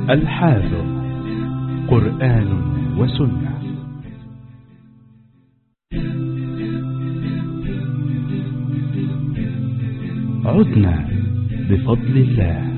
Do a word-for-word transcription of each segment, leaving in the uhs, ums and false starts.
الحافظ قرآن وسنة. عدنا بفضل الله.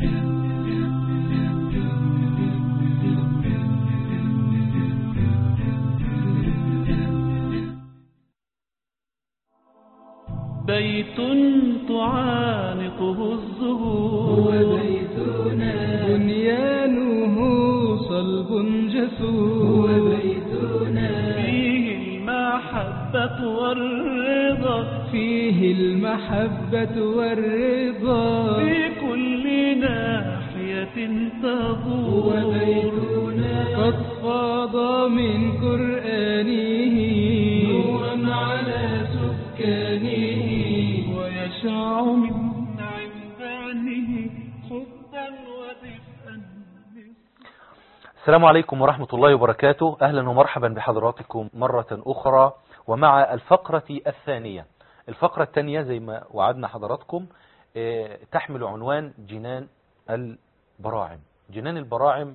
بيت تعانقه الزهور وبيتنا بنيانه صلب جسور وبيتنا فيه المحبة والرضا فيه المحبة والرضا في كل ناحية تدور وبيتنا قد فاض من قرآنه نورا على سكانه ويشع من عمدانه حبا ودفئا. السلام عليكم ورحمة الله وبركاته. أهلا ومرحبا بحضراتكم مرة أخرى ومع الفقرة الثانية. الفقرة الثانية زي ما وعدنا حضراتكم تحمل عنوان جنان البراعم. جنان البراعم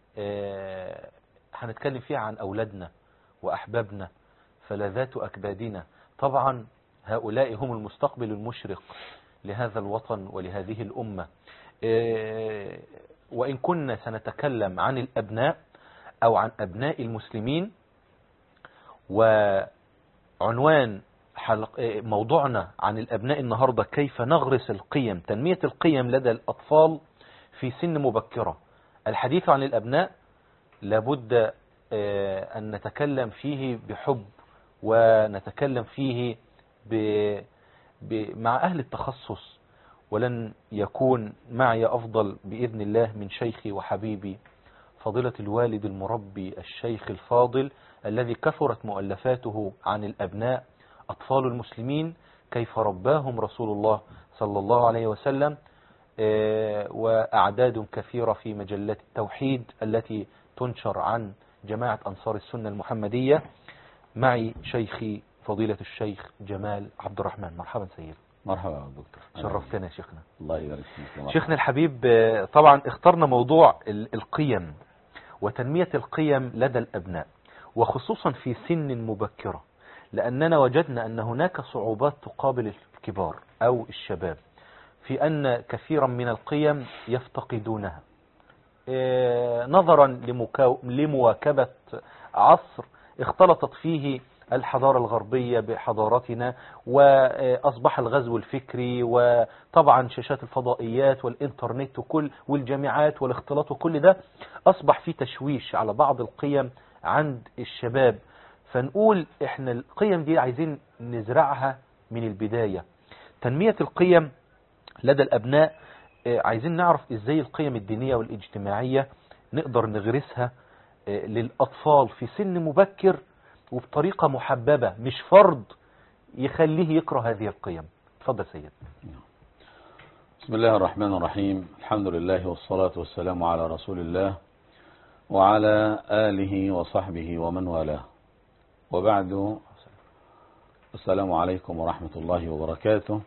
هنتكلم فيها عن أولادنا وأحبابنا فلذات أكبادنا. طبعا هؤلاء هم المستقبل المشرق لهذا الوطن ولهذه الأمة. وإن كنا سنتكلم عن الأبناء أو عن أبناء المسلمين، وعنوان حلق موضوعنا عن الأبناء النهاردة كيف نغرس القيم، تنمية القيم لدى الأطفال في سن مبكرة. الحديث عن الأبناء لابد أن نتكلم فيه بحب ونتكلم فيه ب... ب... مع أهل التخصص، ولن يكون معي أفضل بإذن الله من شيخي وحبيبي فضيلة الوالد المربي الشيخ الفاضل الذي كثرت مؤلفاته عن الأبناء أطفال المسلمين، كيف رباهم رسول الله صلى الله عليه وسلم، وأعداد كثيرة في مجلات التوحيد التي تنشر عن جماعة أنصار السنة المحمدية. معي شيخي فضيلة الشيخ جمال عبد الرحمن. مرحبا سيد. مرحبا دكتور، شرفتنا يا شيخنا. الله يبارك فيك. شيخنا الحبيب، طبعا اخترنا موضوع القيم وتنمية القيم لدى الأبناء وخصوصا في سن مبكرة، لأننا وجدنا أن هناك صعوبات تقابل الكبار أو الشباب في أن كثيرا من القيم يفتقدونها نظرا لمواكبة عصر اختلطت فيه الحضارة الغربية بحضارتنا، وأصبح الغزو الفكري وطبعا شاشات الفضائيات والإنترنت وكل والجامعات والاختلاط وكل ده أصبح فيه تشويش على بعض القيم عند الشباب. فنقول إحنا القيم دي عايزين نزرعها من البداية. تنمية القيم لدى الأبناء، عايزين نعرف إزاي القيم الدينية والاجتماعية نقدر نغرسها للأطفال في سن مبكر وبطريقة محببة، مش فرض يخليه يكره هذه القيم. تفضل سيد. بسم الله الرحمن الرحيم. الحمد لله والصلاة والسلام على رسول الله وعلى آله وصحبه ومن والاه، وبعد. السلام عليكم ورحمة الله وبركاته.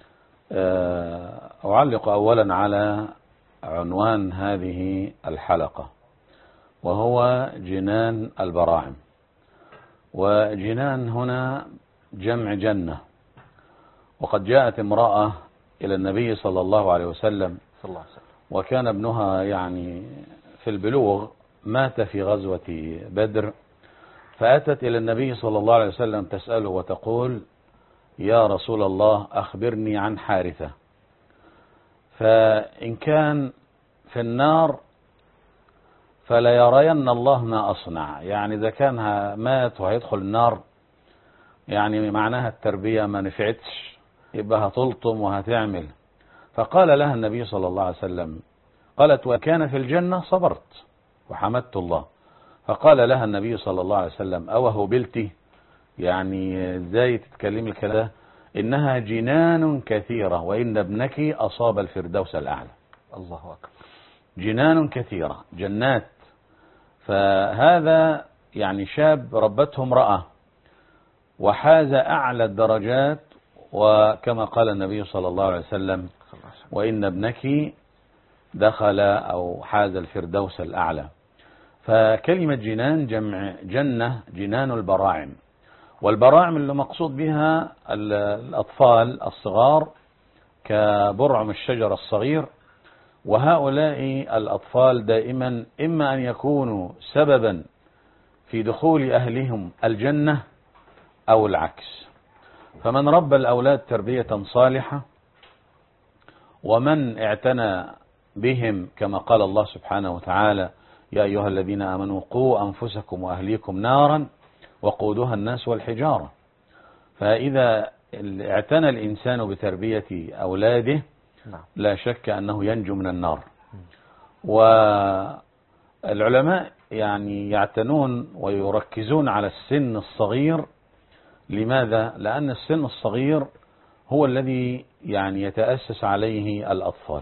أعلق أولا على عنوان هذه الحلقة، وهو جنان البراعم. وجنان هنا جمع جنة. وقد جاءت امرأة إلى النبي صلى الله عليه وسلم وكان ابنها يعني في البلوغ، مات في غزوة بدر، فأتت إلى النبي صلى الله عليه وسلم تسأله وتقول: يا رسول الله أخبرني عن حارثة، فإن كان في النار فلا يرين الله ما أصنع. يعني إذا كان مات وهيدخل النار، يعني معناها التربية ما نفعتش، يبقى هتلطم وهتعمل. فقال لها النبي صلى الله عليه وسلم، قالت: وكان في الجنة صبرت وحمدت الله. فقال لها النبي صلى الله عليه وسلم: أوه بلتي، يعني ازاي تتكلمي كده؟ إنها جنان كثيرة وإن ابنك أصاب الفردوس الأعلى. الله أكبر. جنان كثيرة، جنات. فهذا يعني شاب ربته امرأة وحاز أعلى الدرجات، وكما قال النبي صلى الله عليه وسلم: وإن ابنك دخل أو حاز الفردوس الأعلى. فكلمة جنان جمع جنة، جنان البراعم، والبراعم اللي مقصود بها الأطفال الصغار كبرعم الشجر الصغير. وهؤلاء الأطفال دائما إما أن يكونوا سببا في دخول أهلهم الجنة أو العكس. فمن ربى الأولاد تربية صالحة ومن اعتنى بهم كما قال الله سبحانه وتعالى: يا أيها الذين آمنوا قوا أنفسكم وأهليكم نارا وقودها الناس والحجارة. فإذا اعتنى الإنسان بتربية أولاده لا شك أنه ينجو من النار. والعلماء يعني يعتنون ويركزون على السن الصغير. لماذا؟ لأن السن الصغير هو الذي يعني يتأسس عليه الأطفال.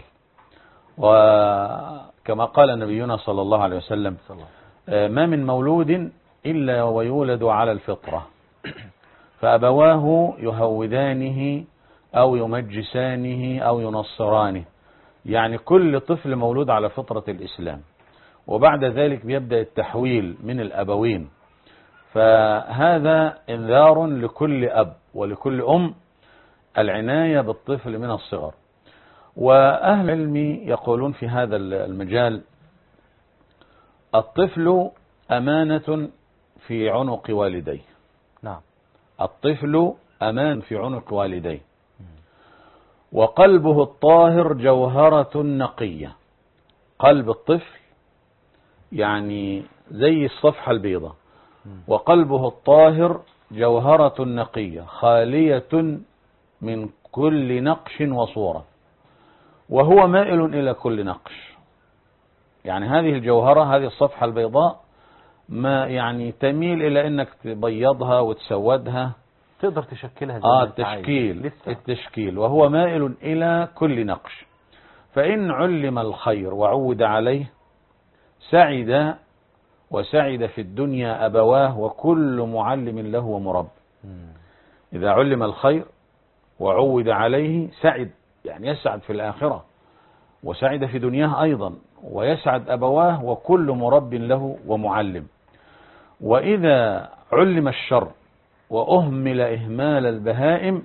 وكما قال نبينا صلى الله عليه وسلم: ما من مولود إلا ويولد على الفطرة فأبواه يهودانه أو يمجسانه أو ينصرانه. يعني كل طفل مولود على فطرة الإسلام، وبعد ذلك بيبدأ التحويل من الأبوين. فهذا انذار لكل أب ولكل أم العناية بالطفل من الصغر. وأهل العلم يقولون في هذا المجال: الطفل أمانة في عنق والديه. نعم. الطفل أمان في عنق والديه، وقلبه الطاهر جوهرة نقية. قلب الطفل يعني زي الصفحة البيضاء، وقلبه الطاهر جوهرة نقية خالية من كل نقش وصورة، وهو مائل إلى كل نقش. يعني هذه الجوهرة، هذه الصفحة البيضاء، ما يعني تميل إلى أنك تبيضها وتسودها، تقدر تشكلها زي آه ما انت التشكيل عايز. التشكيل وهو مائل إلى كل نقش. فإن علم الخير وعود عليه سعد، وسعد في الدنيا أبواه وكل معلم له ومرب. إذا علم الخير وعود عليه سعد، يعني يسعد في الآخرة، وسعد في دنياه أيضا، ويسعد أبواه وكل مرب له ومعلم. وإذا علم الشر وأهمل إهمال البهائم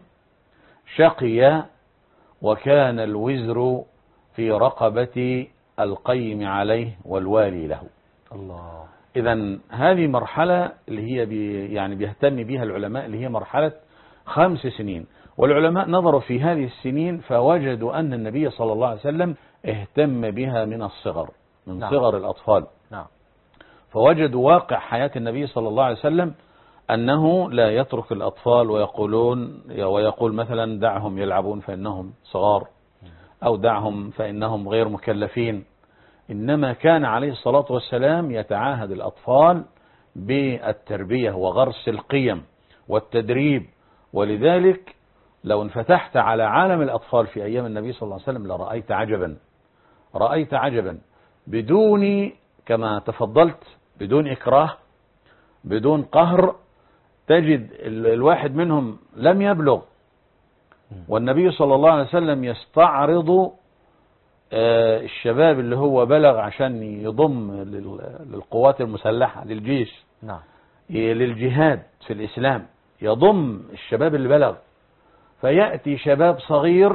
شقي، وكان الوزر في رقبة القيم عليه والوالي له. الله. إذا هذه مرحلة اللي هي بي يعني بيهتم بها العلماء، اللي هي مرحلة خمس سنين. والعلماء نظروا في هذه السنين فوجدوا أن النبي صلى الله عليه وسلم اهتم بها من الصغر، من نعم. صغر الأطفال. نعم. فوجدوا واقع حياة النبي صلى الله عليه وسلم أنه لا يترك الأطفال ويقولون ويقول مثلا: دعهم يلعبون فإنهم صغار، أو دعهم فإنهم غير مكلفين. إنما كان عليه الصلاة والسلام يتعاهد الأطفال بالتربية وغرس القيم والتدريب. ولذلك لو انفتحت على عالم الأطفال في أيام النبي صلى الله عليه وسلم لرأيت عجبا، رأيت عجبا بدون، كما تفضلت، بدون إكراه، بدون قهر. تجد الواحد منهم لم يبلغ والنبي صلى الله عليه وسلم يستعرض الشباب اللي هو بلغ عشان يضم للقوات المسلحة، للجيش، نعم، للجهاد في الإسلام، يضم الشباب اللي بلغ. فيأتي شباب صغير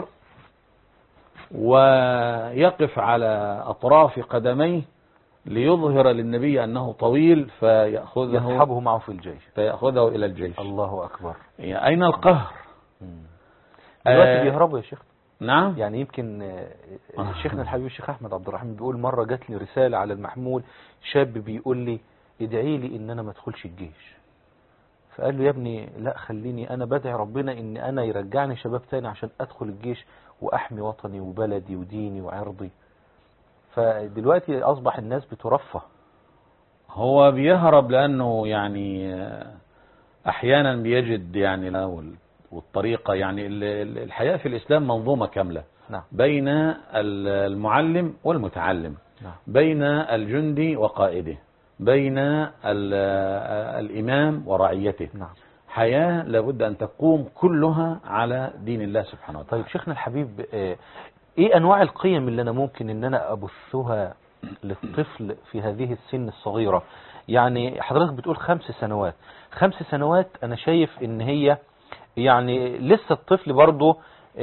ويقف على أطراف قدميه ليظهر للنبي أنه طويل، فيأخذه يسحبه معه في الجيش، فيأخذه إلى الجيش. الله أكبر. يعني أين القهر؟ دلوقتي آه بيهربوا يا شيخ. نعم. يعني يمكن شيخنا الحبيب الشيخ أحمد عبد الرحيم بيقول مرة جات لي رسالة على المحمول، شاب بيقول لي: ادعي لي إن أنا ما ادخلش الجيش. فقال له: يا ابني لا، خليني أنا بدعي ربنا إن أنا يرجعني شباب تاني عشان أدخل الجيش وأحمي وطني وبلدي وديني وعرضي. فدلوقتي أصبح الناس بترفه. هو بيهرب لأنه يعني أحيانا بيجد يعني والطريقة، يعني الحياة في الإسلام منظومة كاملة. نعم. بين المعلم والمتعلم، نعم. بين الجندي وقائده، بين الإمام ورعيته. نعم. حياة لابد أن تقوم كلها على دين الله سبحانه وتعالى. طيب شيخنا الحبيب، ايه انواع القيم اللي انا ممكن ان انا ابثها للطفل في هذه السن الصغيرة؟ يعني حضرتك بتقول خمس سنوات خمس سنوات انا شايف ان هي يعني لسه الطفل برضه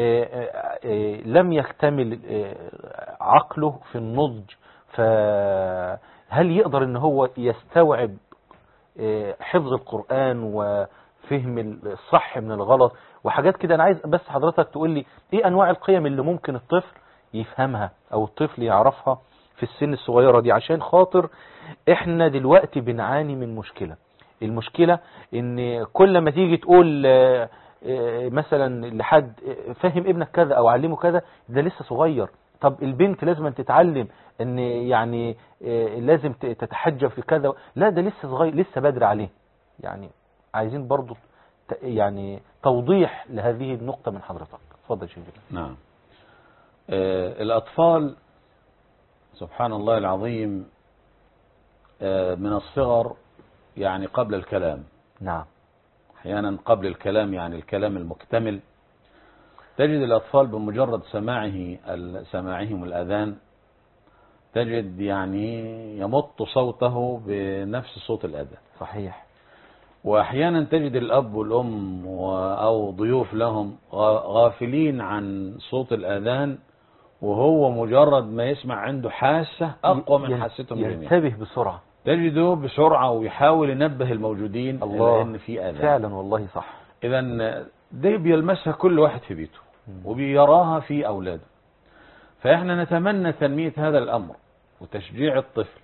لم يكتمل عقله في النضج، فهل يقدر ان هو يستوعب حفظ القرآن وفهم الصح من الغلط وحاجات كده؟ انا عايز بس حضرتك تقول لي ايه انواع القيم اللي ممكن الطفل يفهمها او الطفل يعرفها في السن الصغيرة دي، عشان خاطر احنا دلوقتي بنعاني من مشكلة. المشكلة ان كل ما تيجي تقول مثلا لحد فهم ابنك كذا او علمه كذا، ده لسه صغير. طب البنت لازم تتعلم ان يعني لازم تتحجب في كذا، لا ده لسه صغير، لسه بدري عليه. يعني عايزين برضو يعني توضيح لهذه النقطة من حضرتك. اتفضل شيخ. نعم. آه الأطفال سبحان الله العظيم آه من الصغر يعني قبل الكلام. نعم. أحيانا قبل الكلام يعني الكلام المكتمل، تجد الأطفال بمجرد سماعه سماعهم الأذان تجد يعني يمط صوته بنفس صوت الأذان. صحيح. وأحيانا تجد الأب والأم أو ضيوف لهم غافلين عن صوت الأذان، وهو مجرد ما يسمع عنده حاسة أقوى من حاستهم جميعا ينتبه بسرعة، تجده بسرعة ويحاول ينبه الموجودين الله إن في أذان. فعلا والله صح. إذا دي بيلمسها كل واحد في بيته وبيراها في أولاده. فإحنا نتمنى تنمية هذا الأمر وتشجيع الطفل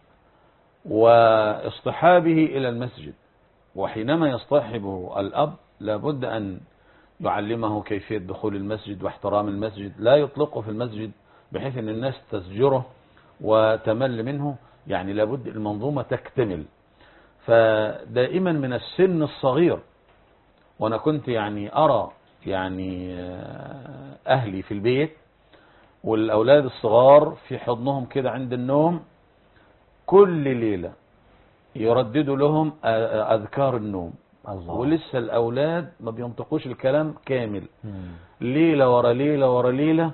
واصطحابه إلى المسجد، وحينما يصطحبه الأب لابد أن يعلمه كيفية دخول المسجد واحترام المسجد، لا يطلقه في المسجد بحيث أن الناس تزجره وتمل منه. يعني لابد المنظومة تكتمل. فدائما من السن الصغير، وأنا كنت يعني أرى يعني أهلي في البيت والأولاد الصغار في حضنهم كده عند النوم كل ليلة يرددوا لهم أذكار النوم. الله. ولسه الأولاد ما بينطقوش الكلام كامل. مم. ليلة ورا ليلة ورا ليلة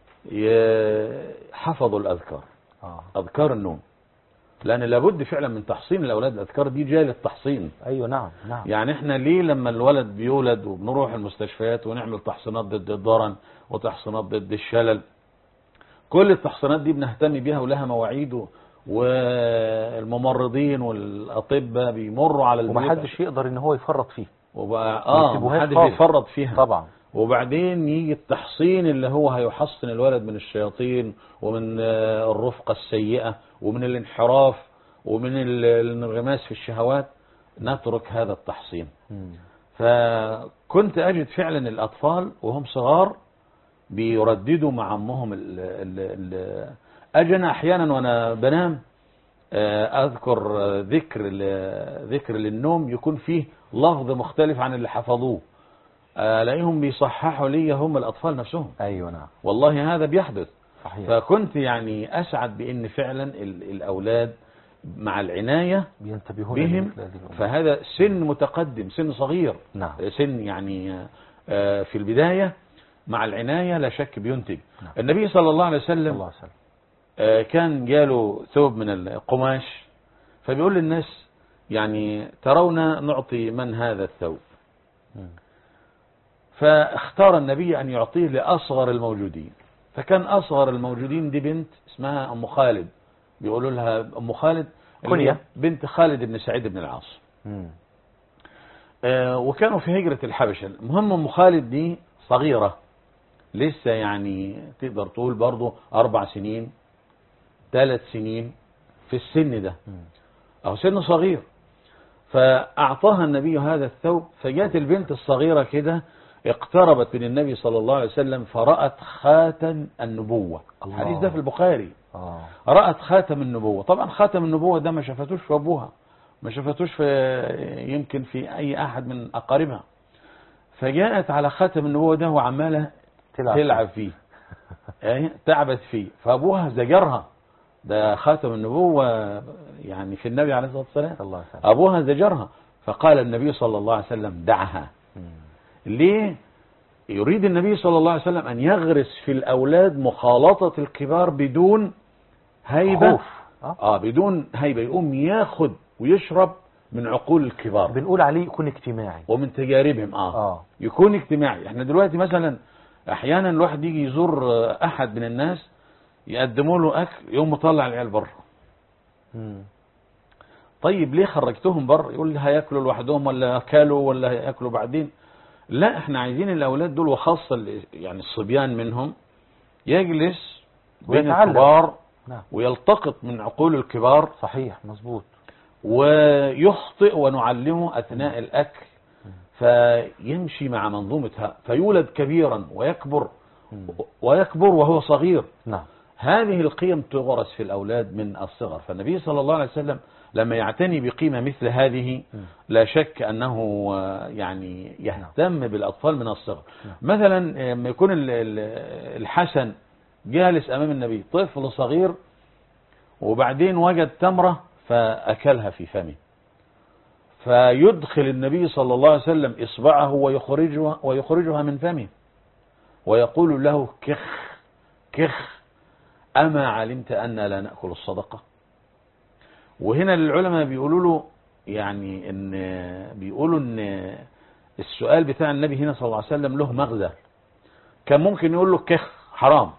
حفظوا الأذكار. آه. أذكار النوم، لأن لابد فعلا من تحصين الأولاد. الأذكار دي جاية للتحصين. أيوة نعم نعم. يعني احنا ليه لما الولد بيولد وبنروح المستشفيات ونعمل تحصينات ضد الضرن وتحصينات ضد الشلل، كل التحصينات دي بنهتم بيها ولها مواعيد، والممرضين والأطباء بيمروا على البيت ومحدش يقدر ان هو يفرط فيه. وبقى اه محدش بيفرط فيها طبعا. وبعدين يجي التحصين اللي هو هيحصن الولد من الشياطين ومن الرفقة السيئة ومن الانحراف ومن الانغماس في الشهوات، نترك هذا التحصين. م. فكنت أجد فعلا الأطفال وهم صغار بيرددوا مع أمهم ال ال ال أجنا أحيانا وأنا بنام أذكر ذكر ذكر للنوم يكون فيه لفظ مختلف عن اللي حفظوه، ألاقيهم بيصححوا لي هم الأطفال نفسهم. أيوة نعم والله هذا بيحدث. صحيح. فكنت يعني أسعد بأن فعلا الأولاد مع العناية بينتبهون بهم. فهذا سن متقدم، سن صغير. نعم. سن يعني في البداية مع العناية لا شك بينتج. نعم. النبي صلى الله عليه وسلم, الله وسلم. كان جاله ثوب من القماش، فبيقول للناس يعني ترون نعطي من هذا الثوب؟ م. فاختار النبي أن يعطيه لأصغر الموجودين. فكان أصغر الموجودين دي بنت اسمها أم خالد، بيقولوا لها أم خالد كنية، بنت خالد بن سعيد بن العاص. آه وكانوا في هجرة الحبشة. المهم أم خالد دي صغيرة لسه، يعني تقدر تقول برضو أربع سنين ثلاث سنين في السن ده، أو سن صغير. فأعطاها النبي هذا الثوب، فجاءت البنت الصغيرة كده اقتربت من النبي صلى الله عليه وسلم فرأت خاتم النبوة. الحديث ده في البخاري. آه. رأت خاتم النبوة. طبعا خاتم النبوة ده ما شافتوش في أبوها، ما شافتوش في يمكن في أي أحد من أقاربها. فجاءت على خاتم النبوة ده وعمالة تلعب, تلعب فيه يعني تعبت فيه. فأبوها زجرها، ده خاتم النبوة يعني في النبي عليه الصلاة والسلام. الله أبوها زجرها. فقال النبي صلى الله عليه وسلم دعها. م. ليه؟ يريد النبي صلى الله عليه وسلم أن يغرس في الأولاد مخالطة الكبار بدون هيبة. خوف. آه. آه بدون هيبة، يقوم ياخد ويشرب من عقول الكبار، بنقول عليه يكون اجتماعي ومن تجاربهم. آه. آه. يكون اجتماعي. احنا دلوقتي مثلا احيانا الواحد يجي يزور احد من الناس، يقدموا له اكل، يقوم مطلع العيال بره. مم. طيب ليه خرجتهم بره؟ يقول لي هياكلوا لوحدهم ولا اكلوا ولا هياكلوا بعدين. لا، احنا عايزين الاولاد دول، وخاصه يعني الصبيان منهم، يجلس بين ويتعلم. الكبار نعم. ويلتقط من عقول الكبار، صحيح مظبوط. ويخطئ ونعلمه اثناء الاكل، فيمشي مع منظومتها، فيولد كبيرا ويكبر ويكبر وهو صغير. نعم. هذه القيم تغرس في الأولاد من الصغر. فالنبي صلى الله عليه وسلم لما يعتني بقيمة مثل هذه لا شك أنه يعني يهتم بالأطفال من الصغر. مثلا لما يكون الحسن جالس أمام النبي، طفل صغير، وبعدين وجد تمرة فأكلها في فمه، فيدخل النبي صلى الله عليه وسلم إصبعه ويخرجها, ويخرجها من فمه، ويقول له كخ كخ، أما علمت أن لا نأكل الصدقة؟ وهنا العلماء بيقولوا له يعني إن بيقولوا إن السؤال بتاع النبي هنا صلى الله عليه وسلم له مغزى. كان ممكن يقول له كخ حرام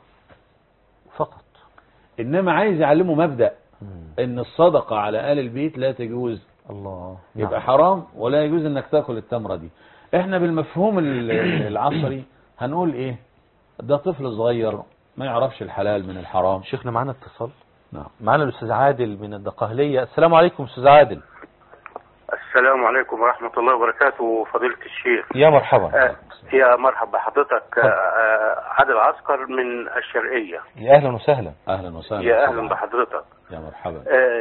فقط، إنما عايز يعلمه مبدأ إن الصدقة على آل البيت لا تجوز. الله. يبقى نعم. حرام ولا يجوز إنك تأكل التمرة دي. إحنا بالمفهوم العصري هنقول إيه؟ ده طفل صغير ما يعرفش الحلال من الحرام. شيخنا معنا اتصال. نعم. معنا الأستاذ عادل من الدقهلية. السلام عليكم أستاذ عادل. السلام عليكم ورحمة الله وبركاته فضيلة الشيخ. يا مرحبا. آه يا مرحبا بحضرتك. آه عادل عسكر من الشرقية. يا أهلا وسهلا. أهلا وسهلا. يا أهلا بحضرتك. يا مرحبا.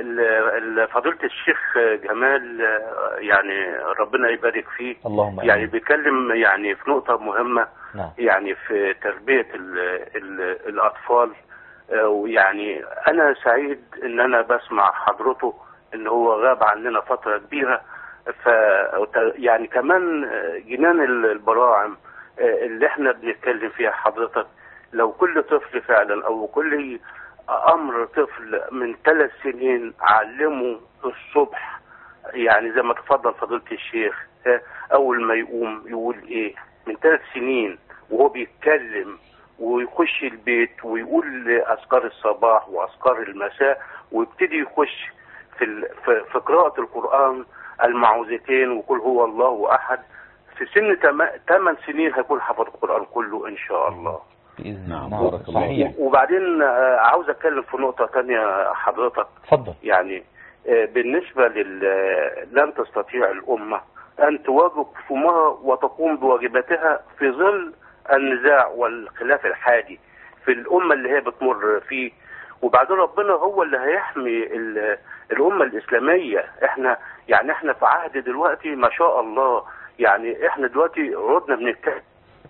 آه فضيلة الشيخ جمال، آه يعني ربنا يبارك فيه. اللهم يعني آمين. بيتكلم يعني في نقطة مهمة. نعم. يعني في تربية ال ال الأطفال. آه ويعني أنا سعيد إن أنا بسمع حضرته إن هو غاب عننا فترة كبيرة. ف يعني كمان جنان البراعم اللي احنا بنتكلم فيها حضرتك، لو كل طفل فعلا او كل امر طفل من ثلاث سنين علمه الصبح، يعني زي ما تفضل فضيلة الشيخ، اول ما يقوم يقول ايه من ثلاث سنين وهو بيتكلم ويخش البيت ويقول اذكار الصباح واذكار المساء، ويبتدي يخش في في قراءة القرآن المعوذتين وقل هو الله احد، في سن ثمان سنين هيكون حفظ القرآن كله ان شاء الله بإذن الله. الله. بارك الله صحيح. وبعدين عاوز اتكلم في نقطة تانية حضرتك. اتفضل. يعني بالنسبة لل لن تستطيع الامة ان تواجه خصومها وتقوم بواجباتها في ظل النزاع والخلاف الحادي في الامة اللي هي بتمر فيه، وبعدين ربنا هو اللي هيحمي الامة الاسلامية. احنا يعني احنا في عهد دلوقتي ما شاء الله، يعني احنا دلوقتي عدنا بنتكلم.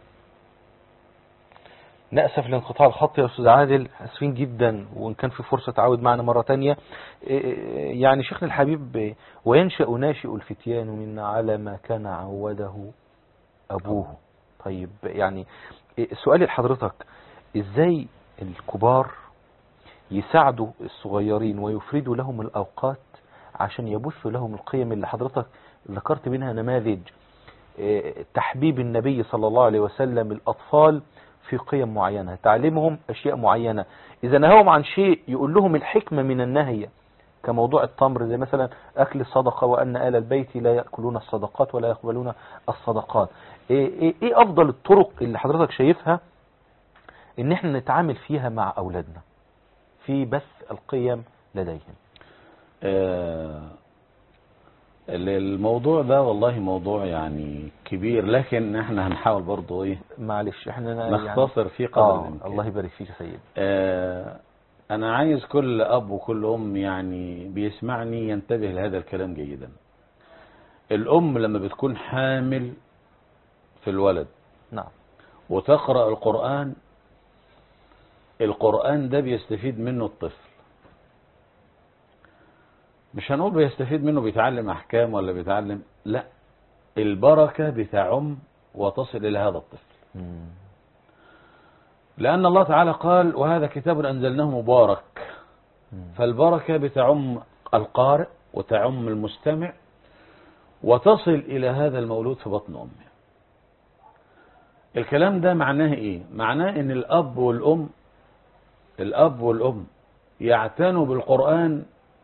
نأسف لانقطاع الخط يا أستاذ عادل، أسفين جدا، وإن كان في فرصة تعود معنا مرة تانية. يعني شيخنا الحبيب، وينشأ ناشئ الفتيان منا على ما كان عوده أبوه. طيب يعني سؤالي لحضرتك، إزاي الكبار يساعدوا الصغيرين ويفردوا لهم الأوقات عشان يبثوا لهم القيم اللي حضرتك ذكرت منها نماذج تحبيب النبي صلى الله عليه وسلم الأطفال في قيم معينة، تعليمهم أشياء معينة، إذا نهاهم عن شيء يقول لهم الحكمة من النهي، كموضوع التمر، زي مثلا أكل الصدقة وأن آل البيت لا يأكلون الصدقات ولا يقبلون الصدقات. إيه, إيه, إيه أفضل الطرق اللي حضرتك شايفها إن احنا نتعامل فيها مع أولادنا في بث القيم لديهم؟ آه الموضوع ده والله موضوع يعني كبير، لكن احنا هنحاول برضو ايه معلش احنا نختصر يعني فيه قدر آه الامكان. الله يبارك فيك يا سيدي. آه انا عايز كل اب وكل ام يعني بيسمعني ينتبه لهذا الكلام جيدا. الام لما بتكون حامل في الولد نعم وتقرأ القرآن، القرآن ده بيستفيد منه الطفل، مش هنقول بيستفيد منه بيتعلم أحكام ولا بيتعلم، لا، البركة بتعم وتصل إلى هذا الطفل. مم. لأن الله تعالى قال وهذا كتاب أنزلناه مبارك، مم. فالبركة بتعم القارئ وتعم المستمع وتصل إلى هذا المولود في بطن أمه. الكلام ده معناه إيه؟ معناه إن الأب والأم الأب والأم يعتنوا بالقرآن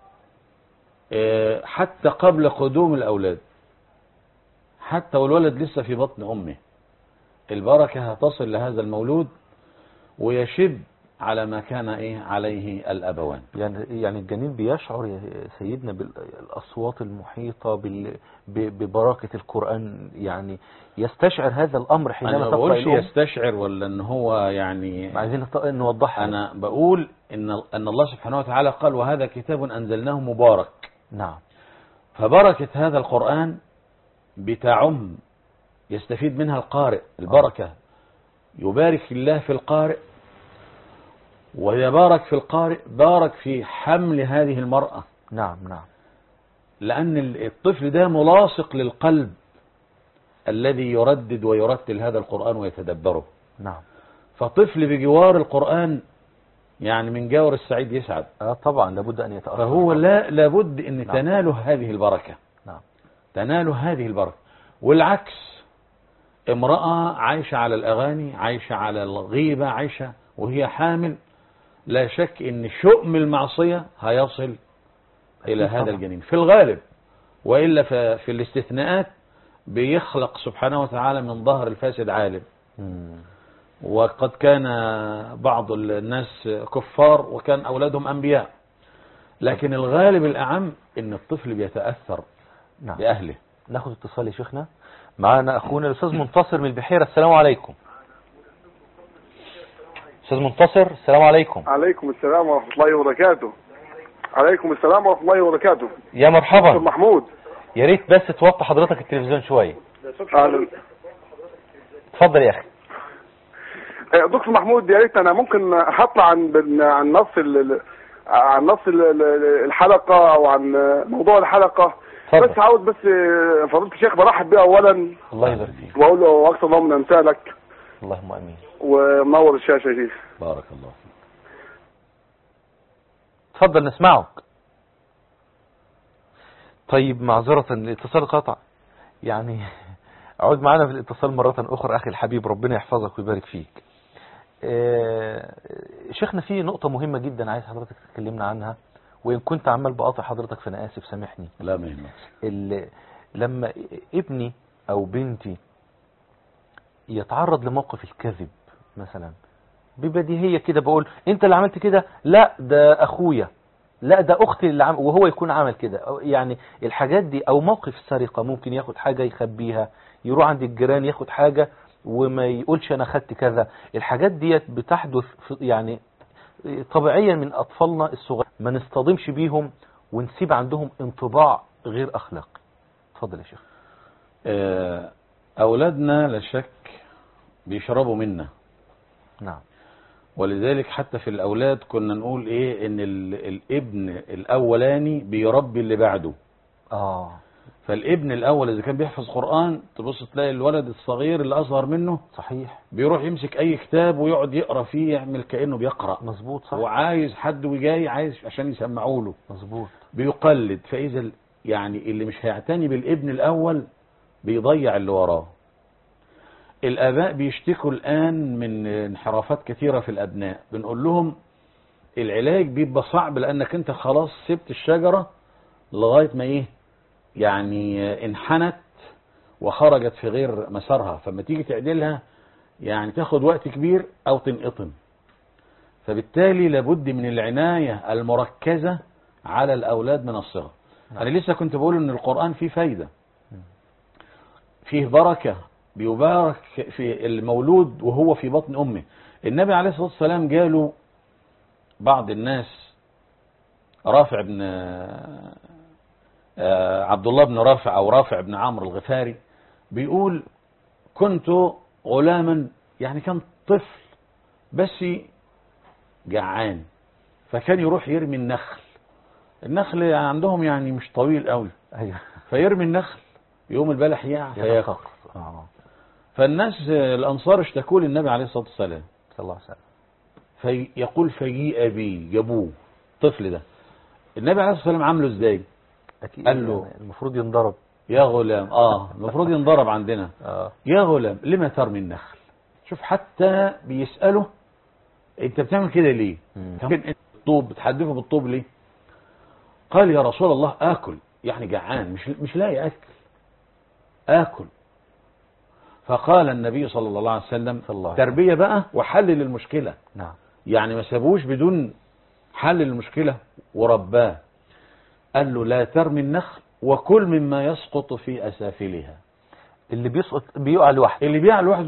حتى قبل قدوم الأولاد، حتى والولد لسه في بطن أمه البركة هتصل لهذا المولود ويشب على ما كان إيه عليه الأبوان. يعني يعني الجنين بيشعر يا سيدنا بالأصوات المحيطة بال... ب- ببركة القرآن، يعني يستشعر هذا الأمر حينما أنا ما تقرأ بقولش الأم؟ يستشعر ولا إن هو يعني، عايزين نط- نوضحها. أنا بقول إن أن الله سبحانه وتعالى قال وهذا كتاب أنزلناه مبارك. نعم. فبركة هذا القرآن بتعم، يستفيد منها القارئ البركة، يبارك الله في القارئ ويبارك في القارئ، بارك في حمل هذه المرأة، نعم نعم. لأن الطفل ده ملاصق للقلب الذي يردد ويرتل هذا القرآن ويتدبره. نعم. فطفل بجوار القرآن يعني من جاور السعيد يسعد. آه طبعا لابد أن يتأثر. فهو لا لابد أن نعم. تناله هذه البركة. نعم. تناله هذه البركة. والعكس، امرأة عايشة على الأغاني، عايشة على الغيبة، عايشة وهي حامل، لا شك ان شؤم المعصية هيصل الى هذا الجنين في الغالب، وإلا في الاستثناءات بيخلق سبحانه وتعالى من ظهر الفاسد عالم. مم. وقد كان بعض الناس كفار وكان أولادهم أنبياء، لكن الغالب الأعم ان الطفل بيتأثر نعم. بأهله. ناخد اتصال يا شيخنا. معنا أخونا الأستاذ منتصر من البحيرة. السلام عليكم. أستاذ منتصر السلام عليكم. عليكم السلام ورحمة الله وبركاته. عليكم السلام ورحمة الله وبركاته. يا مرحبا. دكتور محمود، يا ريت بس توطي حضرتك التلفزيون شوية. أهلا. اتفضل يا أخي. آه، دكتور محمود، يا ريت أنا ممكن هطلع عن عن نص ال- عن نص ال- الحلقة أو عن موضوع الحلقة. اتفضل. بس عاوز بس آه، فضيلة الشيخ برحب بيه أولا الله يبارك فيك. وأقول له أكثر الله من أمثالك، اللهم امين. ومنور الشاشة يا شيخ. بارك الله فيك. اتفضل نسمعك. طيب معذرة الاتصال قطع، يعني عود معنا في الاتصال مرة أخرى أخي الحبيب، ربنا يحفظك ويبارك فيك. اه شيخنا في نقطة مهمة جدا عايز حضرتك تتكلمنا عنها، وإن كنت عمال بقاطع حضرتك فأنا آسف سامحني. لا ما يهمك. ال- لما ابني أو بنتي يتعرض لموقف الكذب مثلا، ببديهية كده بقول انت اللي عملت كده، لا ده اخويا، لا ده اختي اللي عمل، وهو يكون عمل كده. أو يعني الحاجات دي، او موقف السرقة ممكن ياخد حاجة يخبيها، يروح عند الجيران ياخد حاجة وما يقولش انا خدت كذا. الحاجات ديت بتحدث في- يعني طبيعيا من اطفالنا الصغير، ما نصطدمش بيهم ونسيب عندهم انطباع غير اخلاقي. اتفضل يا شيخ. آه، أولادنا لا شك بيشربوا منا، نعم. ولذلك حتى في الأولاد كنا نقول إيه إن ال- الابن الأولاني بيربي اللي بعده. اه فالابن الأول إذا كان بيحفظ قرآن تبص تلاقي الولد الصغير اللي أصغر منه صحيح. بيروح يمسك أي كتاب ويقعد يقرأ فيه، يعمل كأنه بيقرأ، مظبوط صح. وعايز حد وجاي عايز عشان يسمعوا له، مظبوط. بيقلد. فإذا ال- يعني اللي مش هيعتني بالابن الأول بيضيع اللي وراه. الآباء بيشتكوا الآن من انحرافات كثيرة في الأبناء، بنقول لهم العلاج بيبقى صعب لأنك أنت خلاص سبت الشجرة لغاية ما إيه يعني انحنت وخرجت في غير مسارها، فما تيجي تعدلها يعني تاخد وقت كبير أو تنقطم. فبالتالي لابد من العناية المركزة على الأولاد من الصغر. أنا لسه كنت بقول إن القرآن فيه فايدة، فيه بركة، بيبارك في المولود وهو في بطن أمه. النبي عليه الصلاة والسلام قالوا بعض الناس، رافع بن عبد الله بن رافع أو رافع بن عمرو الغفاري بيقول كنت غلاما، يعني كان طفل بس جعان، فكان يروح يرمي النخل. النخل عندهم يعني مش طويل قوي، ايوه. فيرمي النخل يوم البلح يقع فياكل. آه. فالناس الأنصار اشتكوا للنبي عليه الصلاة والسلام صلى الله عليه وسلم. فيقول فجيء بي، جابوه الطفل ده. النبي عليه الصلاة والسلام عامله ازاي؟ أكيد قال له يعني المفروض ينضرب. يا غلام، اه المفروض ينضرب عندنا. آه. يا غلام لما ترمي النخل؟ شوف حتى بيسأله انت بتعمل كده ليه؟ مم. ممكن الطوب بتحدفه بالطوب ليه؟ قال يا رسول الله آكل، يعني جعان مش مش لاقي أكل آكل. فقال النبي صلى الله عليه وسلم الله عليه تربية بقى وحل للمشكلة. نعم. يعني ما سابوش بدون حل للمشكلة ورباه. قال له لا ترمي النخل وكل مما يسقط في أسافلها. اللي بيسقط بيقع لوحده. اللي بيقع لوحده